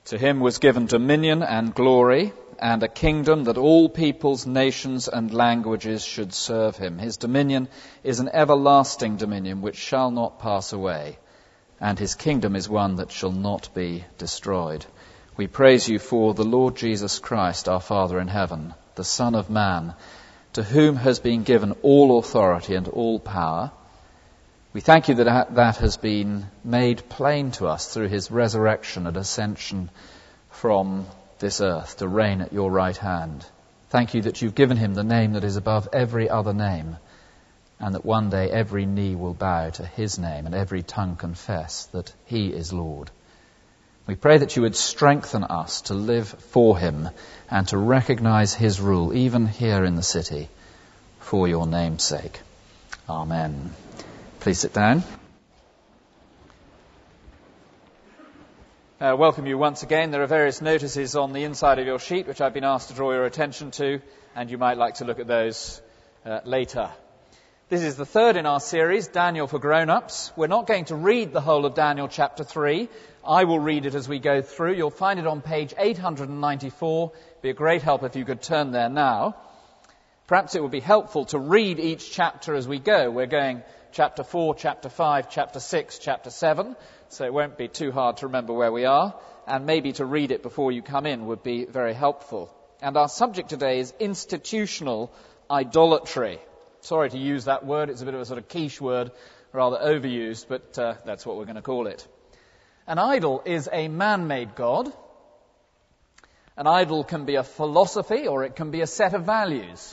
To him was given dominion and glory and a kingdom that all peoples, nations and languages should serve him. His dominion is an everlasting dominion which shall not pass away, and his kingdom is one that shall not be destroyed. We praise you for the Lord Jesus Christ, our Father in heaven, the Son of Man, to whom has been given all authority and all power. We thank you that has been made plain to us through his resurrection and ascension from this earth to reign at your right hand. Thank you that you've given him the name that is above every other name, and that one day every knee will bow to his name and every tongue confess that he is Lord. We pray that you would strengthen us to live for him and to recognize his rule, even here in the city, for your name's sake. Amen. Please sit down. Welcome you once again. There are various notices on the inside of your sheet which I've been asked to draw your attention to, and you might like to look at those later. This is the third in our series, Daniel for Grown-ups. We're not going to read the whole of Daniel chapter 3. I will read it as we go through. You'll find it on page 894. It'd be a great help if you could turn there now. Perhaps it would be helpful to read each chapter as we go. We're going chapter 4, chapter 5, chapter 6, chapter 7, so it won't be too hard to remember where we are, and maybe to read it before you come in would be very helpful. And our subject today is institutional idolatry. Sorry to use that word, it's a bit of a sort of quiche word, rather overused, but that's what we're going to call it. An idol is a man-made god. An idol can be a philosophy or it can be a set of values.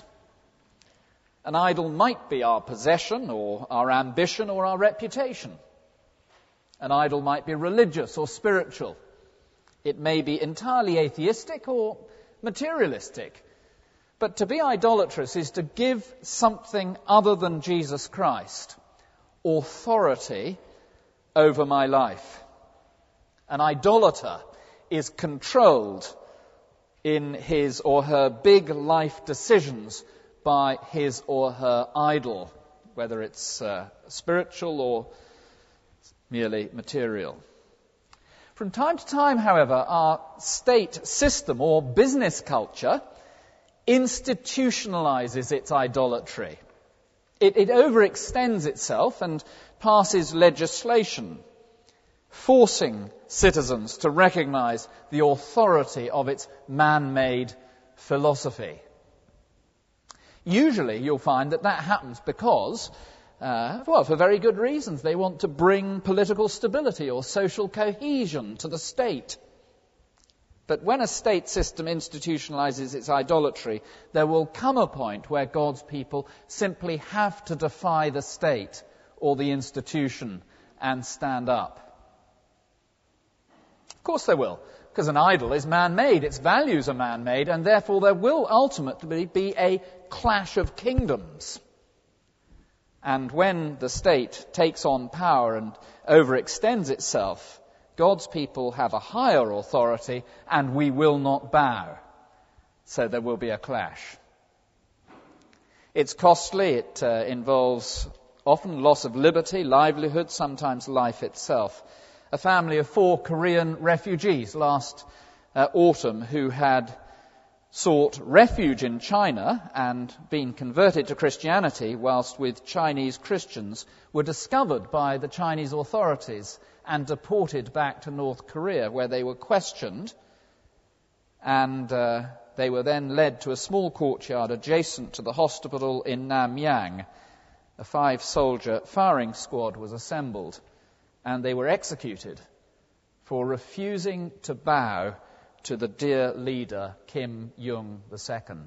An idol might be our possession or our ambition or our reputation. An idol might be religious or spiritual. It may be entirely atheistic or materialistic. But to be idolatrous is to give something other than Jesus Christ authority over my life. An idolater is controlled in his or her big life decisions by his or her idol, whether it's spiritual or merely material. From time to time, however, our state system or business culture institutionalizes its idolatry. It overextends itself and passes legislation, forcing citizens to recognize the authority of its man-made philosophy. Usually you'll find that happens because, for very good reasons. They want to bring political stability or social cohesion to the state. But when a state system institutionalizes its idolatry, there will come a point where God's people simply have to defy the state or the institution and stand up. Of course they will, because an idol is man-made, its values are man-made, and therefore there will ultimately be a clash of kingdoms. And when the state takes on power and overextends itself, God's people have a higher authority and we will not bow. So there will be a clash. It's costly. It involves often loss of liberty, livelihood, sometimes life itself. A family of 4 Korean refugees last autumn who had sought refuge in China and been converted to Christianity whilst with Chinese Christians were discovered by the Chinese authorities and deported back to North Korea, where they were questioned, and they were then led to a small courtyard adjacent to the hospital in Namyang. A 5-soldier firing squad was assembled, and they were executed for refusing to bow to the dear leader Kim Jong II.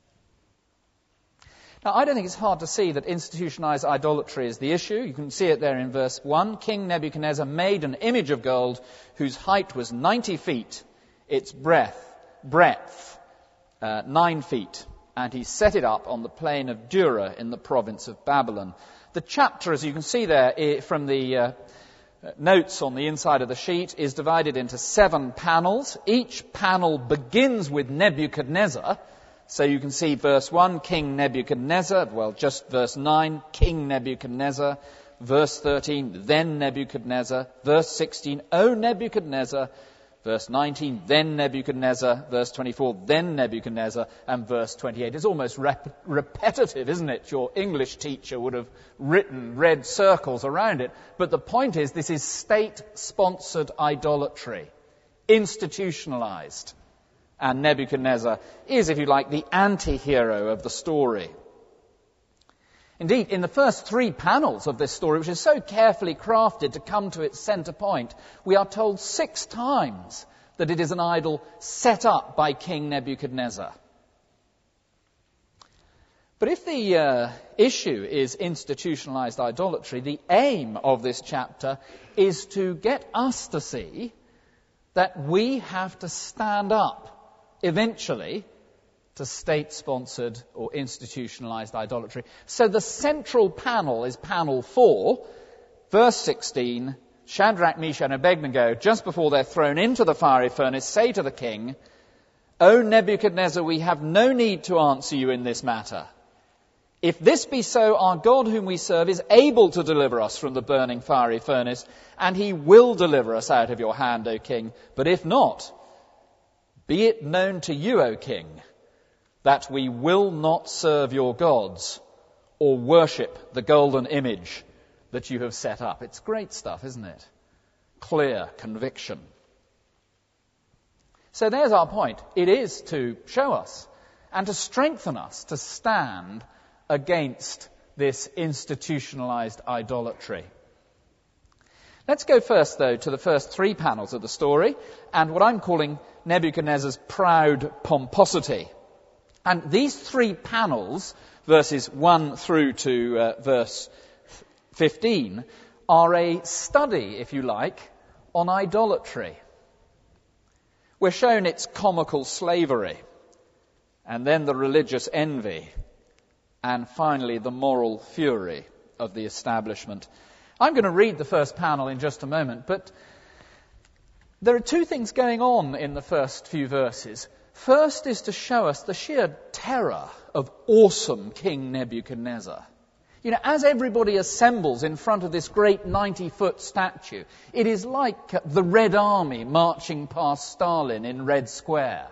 Now, I don't think it's hard to see that institutionalized idolatry is the issue. You can see it there in verse 1. King Nebuchadnezzar made an image of gold whose height was 90 feet, its breadth 9 feet, and he set it up on the plain of Dura in the province of Babylon. The chapter, as you can see there from the notes on the inside of the sheet, is divided into 7 panels. Each panel begins with Nebuchadnezzar. So you can see verse 1, King Nebuchadnezzar. Well, just verse 9, King Nebuchadnezzar. Verse 13, then Nebuchadnezzar. Verse 16, O Nebuchadnezzar. Verse 19, then Nebuchadnezzar. Verse 24, then Nebuchadnezzar. And verse 28. It's almost repetitive, isn't it? Your English teacher would have written red circles around it. But the point is, this is state-sponsored idolatry, institutionalized. And Nebuchadnezzar is, if you like, the anti-hero of the story. Indeed, in the first 3 panels of this story, which is so carefully crafted to come to its center point, we are told 6 times that it is an idol set up by King Nebuchadnezzar. But if the issue is institutionalized idolatry, the aim of this chapter is to get us to see that we have to stand up eventually to state-sponsored or institutionalized idolatry. So the central panel is panel 4, verse 16. Shadrach, Meshach, and Abednego, just before they're thrown into the fiery furnace, say to the king, O Nebuchadnezzar, we have no need to answer you in this matter. If this be so, our God whom we serve is able to deliver us from the burning fiery furnace, and he will deliver us out of your hand, O king. But if not, be it known to you, O king, that we will not serve your gods or worship the golden image that you have set up. It's great stuff, isn't it? Clear conviction. So there's our point. It is to show us and to strengthen us to stand against this institutionalized idolatry. Let's go first, though, to the first 3 panels of the story and what I'm calling Nebuchadnezzar's proud pomposity. And these 3 panels, verses 1 through to verse 15, are a study, if you like, on idolatry. We're shown its comical slavery, and then the religious envy, and finally the moral fury of the establishment. I'm going to read the first panel in just a moment, but there are 2 things going on in the first few verses. First is to show us the sheer terror of awesome King Nebuchadnezzar. You know, as everybody assembles in front of this great 90-foot statue, it is like the Red Army marching past Stalin in Red Square.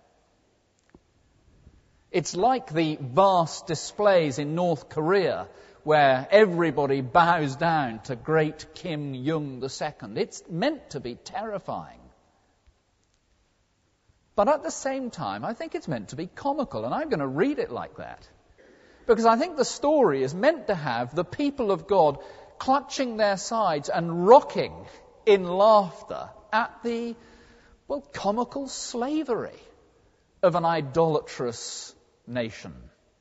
It's like the vast displays in North Korea where everybody bows down to great Kim Jong II. It's meant to be terrifying. But at the same time, I think it's meant to be comical, and I'm going to read it like that. Because I think the story is meant to have the people of God clutching their sides and rocking in laughter at the, comical slavery of an idolatrous nation.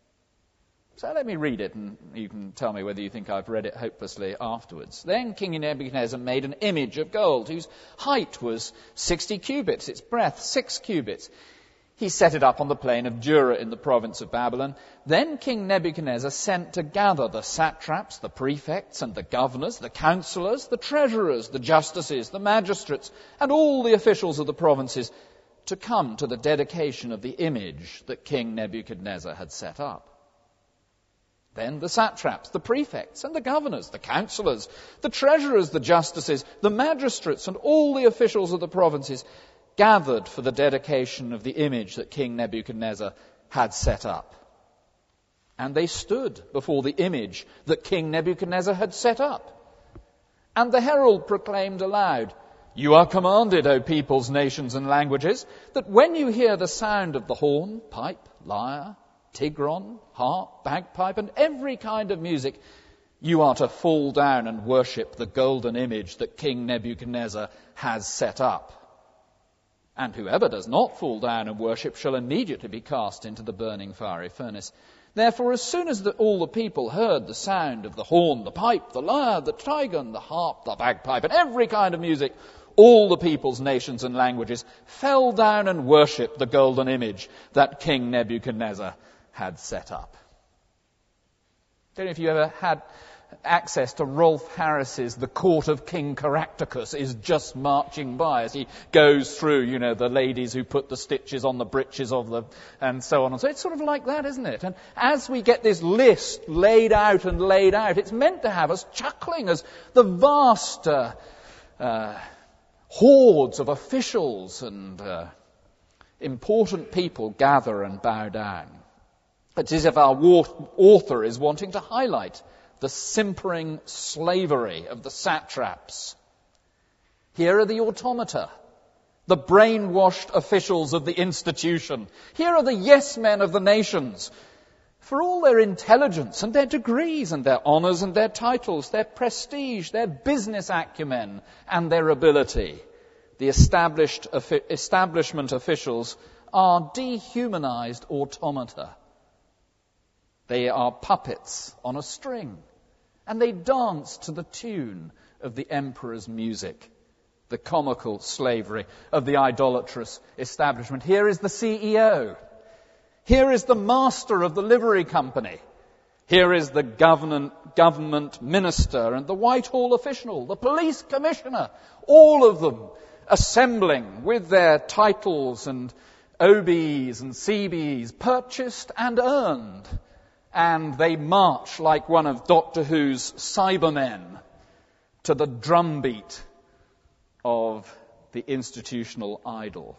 So let me read it, and you can tell me whether you think I've read it hopelessly afterwards. Then King Nebuchadnezzar made an image of gold, whose height was 60 cubits, its breadth 6 cubits. He set it up on the plain of Dura in the province of Babylon. Then King Nebuchadnezzar sent to gather the satraps, the prefects, and the governors, the counselors, the treasurers, the justices, the magistrates, and all the officials of the provinces to come to the dedication of the image that King Nebuchadnezzar had set up. Then the satraps, the prefects, and the governors, the counselors, the treasurers, the justices, the magistrates, and all the officials of the provinces gathered for the dedication of the image that King Nebuchadnezzar had set up. And they stood before the image that King Nebuchadnezzar had set up. And the herald proclaimed aloud, "You are commanded, O peoples, nations, and languages, that when you hear the sound of the horn, pipe, lyre, tigron, harp, bagpipe, and every kind of music, you are to fall down and worship the golden image that King Nebuchadnezzar has set up. And whoever does not fall down and worship shall immediately be cast into the burning fiery furnace. Therefore, as soon as all the people heard the sound of the horn, the pipe, the lyre, the trigon, the harp, the bagpipe, and every kind of music, all the peoples, nations, and languages fell down and worshipped the golden image that King Nebuchadnezzar had set up." I don't know if you ever had access to Rolf Harris's The Court of King Caractacus is just marching by as he goes through, the ladies who put the stitches on the breeches of them and so on. And so it's sort of like that, isn't it? And as we get this list laid out, it's meant to have us chuckling as the vast Hordes of officials and important people gather and bow down. It's as if our author is wanting to highlight the simpering slavery of the satraps. Here are the automata, the brainwashed officials of the institution. Here are the yes men of the nations. For all their intelligence and their degrees and their honours and their titles, their prestige, their business acumen and their ability, the establishment officials are dehumanized automata. They are puppets on a string, and they dance to the tune of the emperor's music, the comical slavery of the idolatrous establishment. Here is the CEO. Here is the master of the livery company. Here is the government minister and the Whitehall official, the police commissioner, all of them assembling with their titles and OBs and CBs, purchased and earned. And they march like one of Doctor Who's Cybermen to the drumbeat of the institutional idol.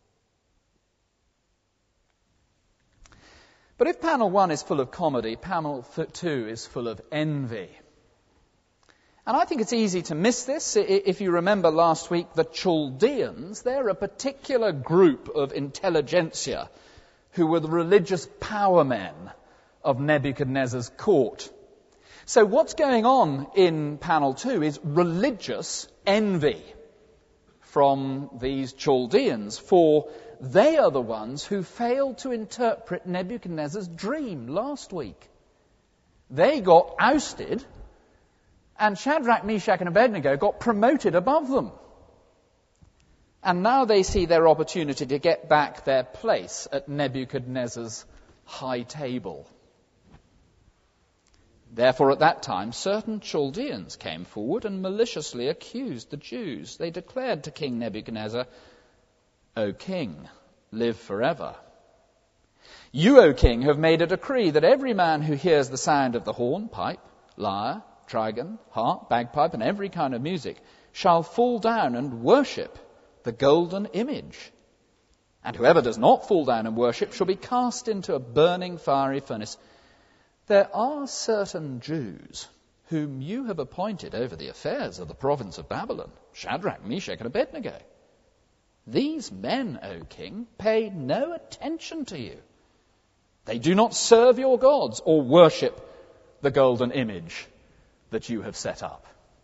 But if panel 1 is full of comedy, panel 2 is full of envy. And I think it's easy to miss this. If you remember last week, the Chaldeans, they're a particular group of intelligentsia who were the religious power men of Nebuchadnezzar's court. So what's going on in panel 2 is religious envy from these Chaldeans, for they are the ones who failed to interpret Nebuchadnezzar's dream last week. They got ousted, and Shadrach, Meshach, and Abednego got promoted above them. And now they see their opportunity to get back their place at Nebuchadnezzar's high table. Therefore, at that time, certain Chaldeans came forward and maliciously accused the Jews. They declared to King Nebuchadnezzar, "O king, live forever. You, O king, have made a decree that every man who hears the sound of the horn, pipe, lyre, trigon, harp, bagpipe, and every kind of music shall fall down and worship the golden image. And whoever does not fall down and worship shall be cast into a burning fiery furnace. There are certain Jews whom you have appointed over the affairs of the province of Babylon, Shadrach, Meshach, and Abednego. These men, O king, pay no attention to you. They do not serve your gods or worship the golden image that you have set up."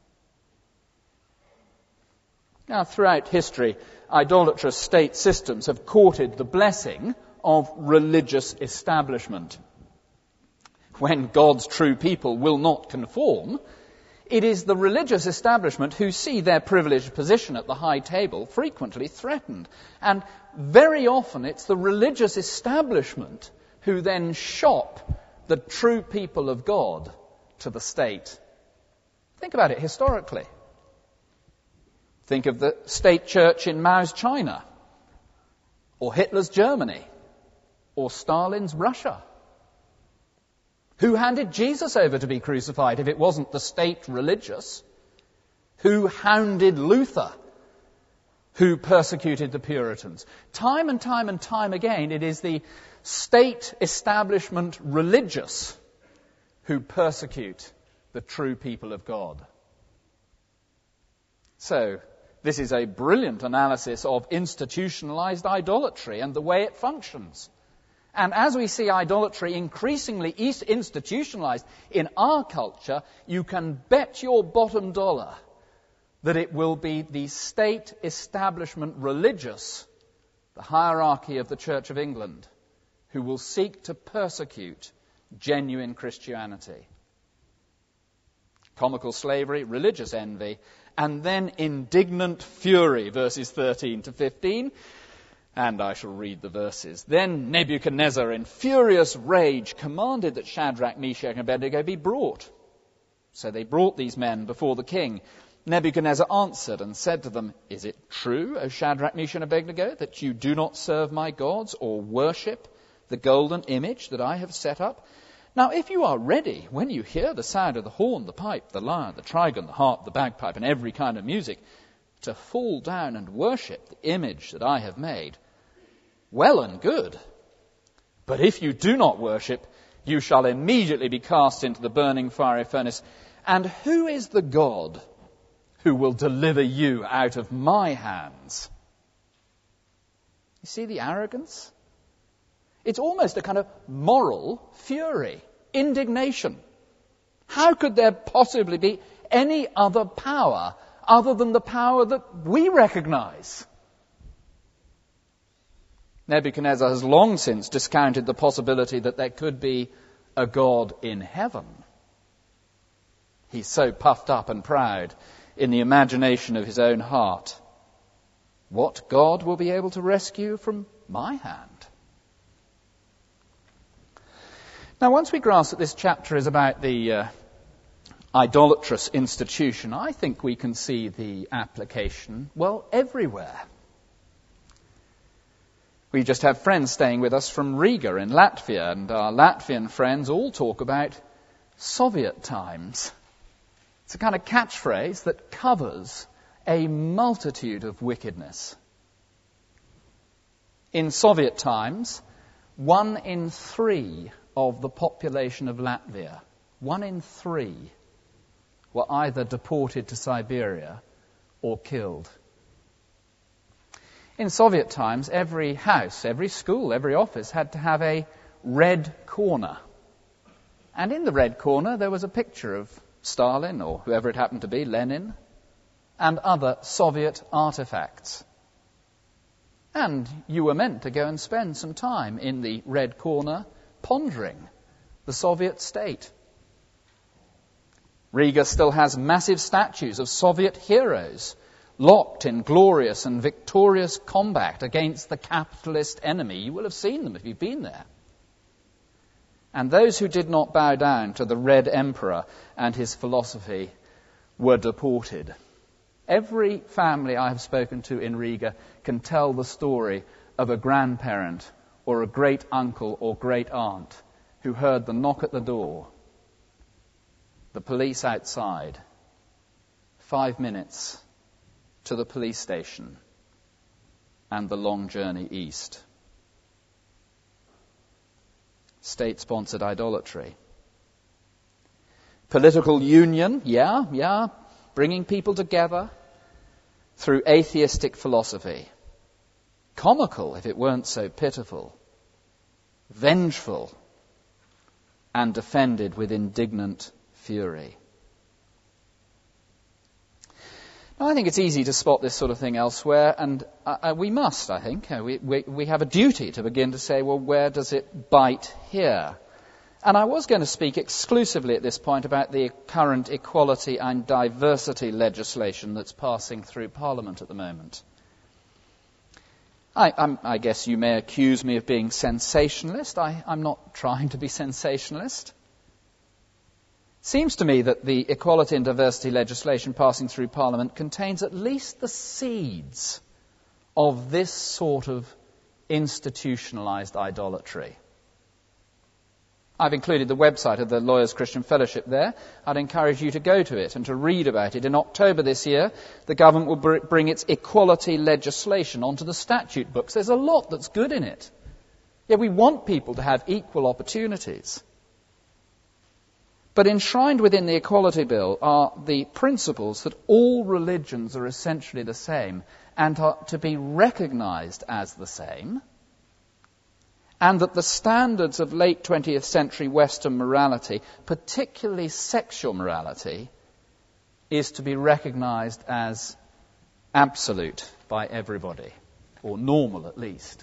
Now, throughout history, idolatrous state systems have courted the blessing of religious establishment. When God's true people will not conform, it is the religious establishment who see their privileged position at the high table frequently threatened. And very often it's the religious establishment who then shop the true people of God to the state. Think about it historically. Think of the state church in Mao's China, or Hitler's Germany, or Stalin's Russia. Who handed Jesus over to be crucified if it wasn't the state religious? Who hounded Luther? Who persecuted the Puritans? Time and time and time again, it is the state establishment religious who persecute the true people of God. So, this is a brilliant analysis of institutionalized idolatry and the way it functions. And as we see idolatry increasingly institutionalized in our culture, you can bet your bottom dollar that it will be the state establishment religious, the hierarchy of the Church of England, who will seek to persecute genuine Christianity. Comical slavery, religious envy, and then indignant fury, verses 13 to 15. And I shall read the verses. Then Nebuchadnezzar, in furious rage, commanded that Shadrach, Meshach, and Abednego be brought. So they brought these men before the king. Nebuchadnezzar answered and said to them, "Is it true, O Shadrach, Meshach, and Abednego, that you do not serve my gods or worship the golden image that I have set up? Now, if you are ready, when you hear the sound of the horn, the pipe, the lyre, the trigon, the harp, the bagpipe, and every kind of music, to fall down and worship the image that I have made, well and good. But if you do not worship, you shall immediately be cast into the burning fiery furnace. And who is the God who will deliver you out of my hands? You see the arrogance? It's almost a kind of moral fury, indignation. How could there possibly be any other power other than the power that we recognize? Nebuchadnezzar has long since discounted the possibility that there could be a God in heaven. He's so puffed up and proud in the imagination of his own heart. What God will be able to rescue from my hand? Now, once we grasp that this chapter is about the idolatrous institution, I think we can see the application, well, everywhere. We just have friends staying with us from Riga in Latvia, and our Latvian friends all talk about Soviet times. It's a kind of catchphrase that covers a multitude of wickedness. In Soviet times, 1 in 3 of the population of Latvia, 1 in 3, were either deported to Siberia or killed. In Soviet times, every house, every school, every office had to have a red corner. And in the red corner there was a picture of Stalin, or whoever it happened to be, Lenin, and other Soviet artifacts. And you were meant to go and spend some time in the red corner pondering the Soviet state. Riga still has massive statues of Soviet heroes locked in glorious and victorious combat against the capitalist enemy. You will have seen them if you've been there. And those who did not bow down to the Red Emperor and his philosophy were deported. Every family I have spoken to in Riga can tell the story of a grandparent or a great uncle or great aunt who heard the knock at the door, the police outside, 5 minutes to the police station, and the long journey east. State-sponsored idolatry. Political union, yeah, bringing people together through atheistic philosophy. Comical if it weren't so pitiful. Vengeful and defended with indignant fury. Now, I think it's easy to spot this sort of thing elsewhere, and we must, I think. We have a duty to begin to say, well, where does it bite here? And I was going to speak exclusively at this point about the current equality and diversity legislation that's passing through Parliament at the moment. I guess you may accuse me of being sensationalist. I'm not trying to be sensationalist. It seems to me that the equality and diversity legislation passing through Parliament contains at least the seeds of this sort of institutionalized idolatry. I've included the website of the Lawyers Christian Fellowship there. I'd encourage you to go to it and to read about it. In October this year, the government will bring its equality legislation onto the statute books. There's a lot that's good in it. Yeah, we want people to have equal opportunities. But enshrined within the Equality Bill are the principles that all religions are essentially the same and are to be recognized as the same, and that the standards of late 20th century Western morality, particularly sexual morality, is to be recognized as absolute by everybody, or normal at least.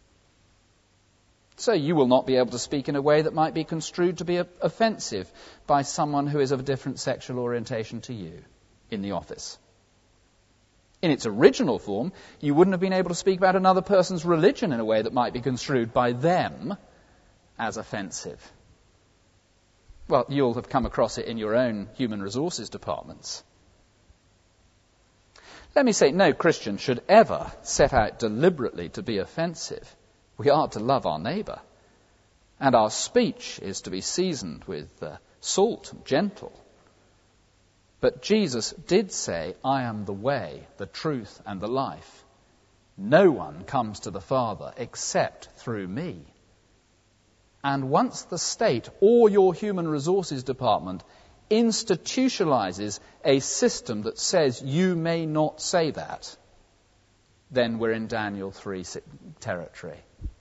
So you will not be able to speak in a way that might be construed to be offensive by someone who is of a different sexual orientation to you in the office. In its original form, you wouldn't have been able to speak about another person's religion in a way that might be construed by them as offensive. Well, you'll have come across it in your own human resources departments. Let me say, no Christian should ever set out deliberately to be offensive. We are to love our neighbour, and our speech is to be seasoned with salt and gentle. But Jesus did say, I am the way, the truth, and the life. No one comes to the Father except through me. And once the state or your human resources department institutionalizes a system that says you may not say that, then we're in Daniel 3 territory.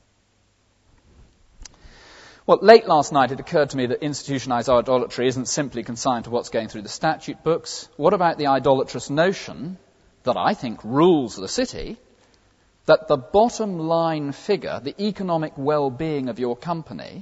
Well, late last night it occurred to me that institutionalized idolatry isn't simply consigned to what's going through the statute books. What about the idolatrous notion that I think rules the city, that the bottom line figure, the economic well-being of your company,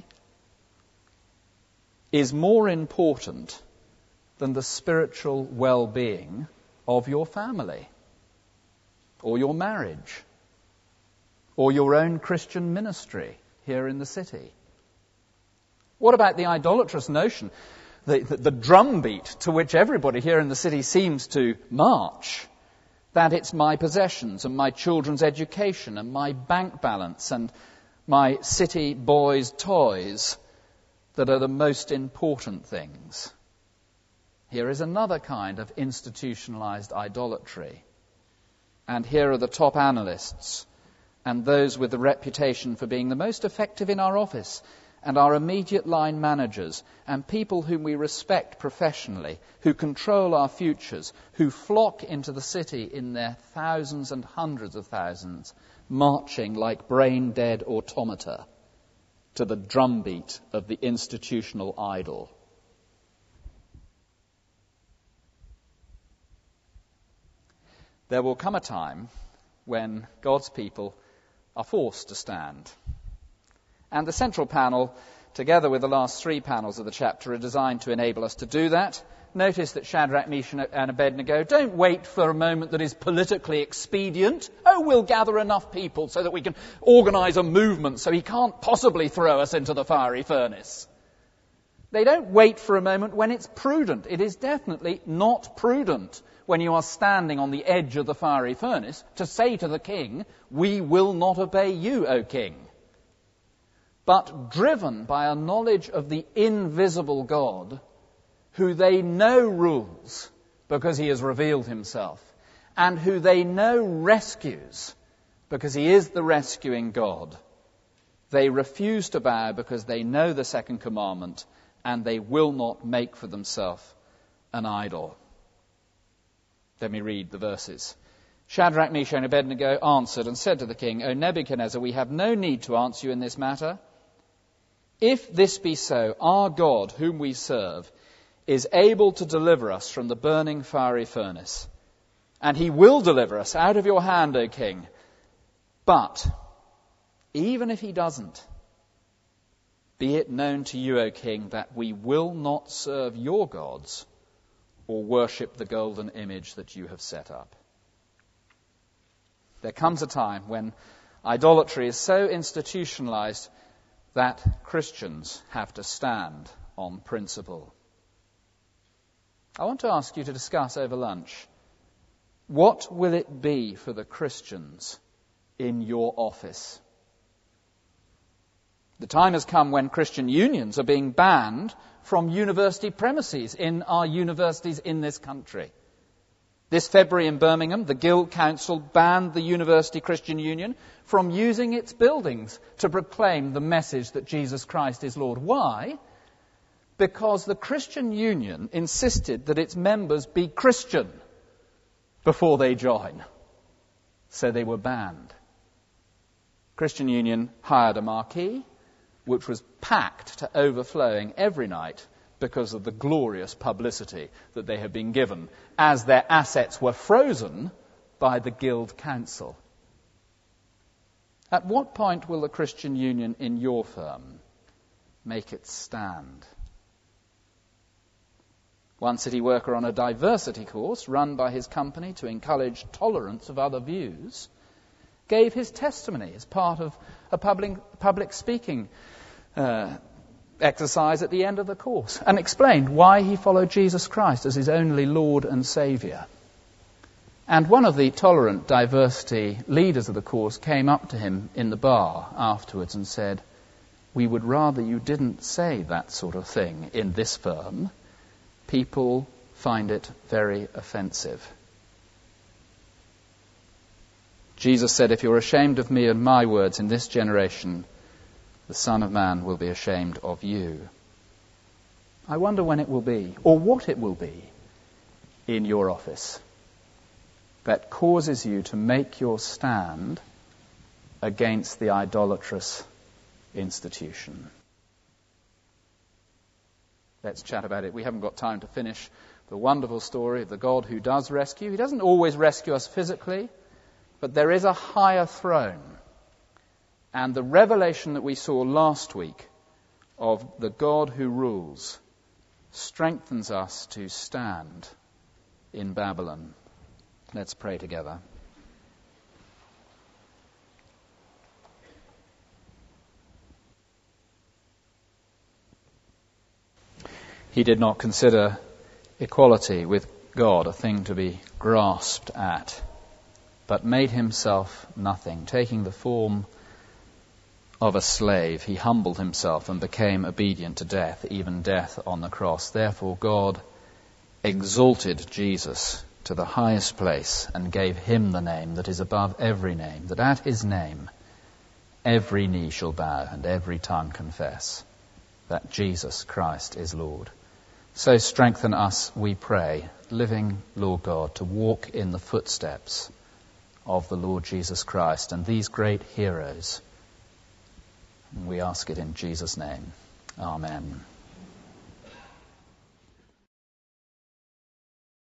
is more important than the spiritual well-being of your family, or your marriage, or your own Christian ministry here in the city? What about the idolatrous notion, the drumbeat to which everybody here in the city seems to march, that it's my possessions and my children's education and my bank balance and my city boys' toys that are the most important things? Here is another kind of institutionalized idolatry. And here are the top analysts and those with the reputation for being the most effective in our office and our immediate line managers and people whom we respect professionally, who control our futures, who flock into the city in their thousands and hundreds of thousands, marching like brain-dead automata to the drumbeat of the institutional idol. There will come a time when God's people are forced to stand. And the central panel, together with the last three panels of the chapter, are designed to enable us to do that. Notice that Shadrach, Meshach and Abednego don't wait for a moment that is politically expedient. Oh, we'll gather enough people so that we can organize a movement so he can't possibly throw us into the fiery furnace. They don't wait for a moment when it's prudent. It is definitely not prudent when you are standing on the edge of the fiery furnace to say to the king, we will not obey you, O king. But driven by a knowledge of the invisible God, who they know rules because he has revealed himself, and who they know rescues because he is the rescuing God, they refuse to bow because they know the second commandment, and they will not make for themselves an idol. Let me read the verses. Shadrach, Meshach, and Abednego answered and said to the king, O Nebuchadnezzar, we have no need to answer you in this matter. If this be so, our God, whom we serve, is able to deliver us from the burning fiery furnace, and he will deliver us out of your hand, O king. But even if he doesn't, be it known to you, O king, that we will not serve your gods or worship the golden image that you have set up. There comes a time when idolatry is so institutionalized that Christians have to stand on principle. I want to ask you to discuss over lunch, what will it be for the Christians in your office? The time has come when Christian unions are being banned from university premises in our universities in this country. This February in Birmingham, the Guild Council banned the University Christian Union from using its buildings to proclaim the message that Jesus Christ is Lord. Why? Because the Christian Union insisted that its members be Christian before they join. So they were banned. Christian Union hired a marquee, which was packed to overflowing every night because of the glorious publicity that they had been given as their assets were frozen by the Guild Council. At what point will the Christian Union in your firm make its stand? One city worker on a diversity course run by his company to encourage tolerance of other views gave his testimony as part of a public speaking exercise at the end of the course and explained why he followed Jesus Christ as his only Lord and Saviour. And one of the tolerant diversity leaders of the course came up to him in the bar afterwards and said, we would rather you didn't say that sort of thing in this firm. People find it very offensive. Jesus said, if you're ashamed of me and my words in this generation, the Son of Man will be ashamed of you. I wonder when it will be, or what it will be, in your office that causes you to make your stand against the idolatrous institution. Let's chat about it. We haven't got time to finish the wonderful story of the God who does rescue. He doesn't always rescue us physically, but there is a higher throne. And the revelation that we saw last week of the God who rules strengthens us to stand in Babylon. Let's pray together. He did not consider equality with God a thing to be grasped at, but made himself nothing. Taking the form of a slave, he humbled himself and became obedient to death, even death on the cross. Therefore God exalted Jesus to the highest place and gave him the name that is above every name, that at his name every knee shall bow and every tongue confess that Jesus Christ is Lord. So strengthen us, we pray, living Lord God, to walk in the footsteps of the Lord Jesus Christ and these great heroes. We ask it in Jesus' name. Amen.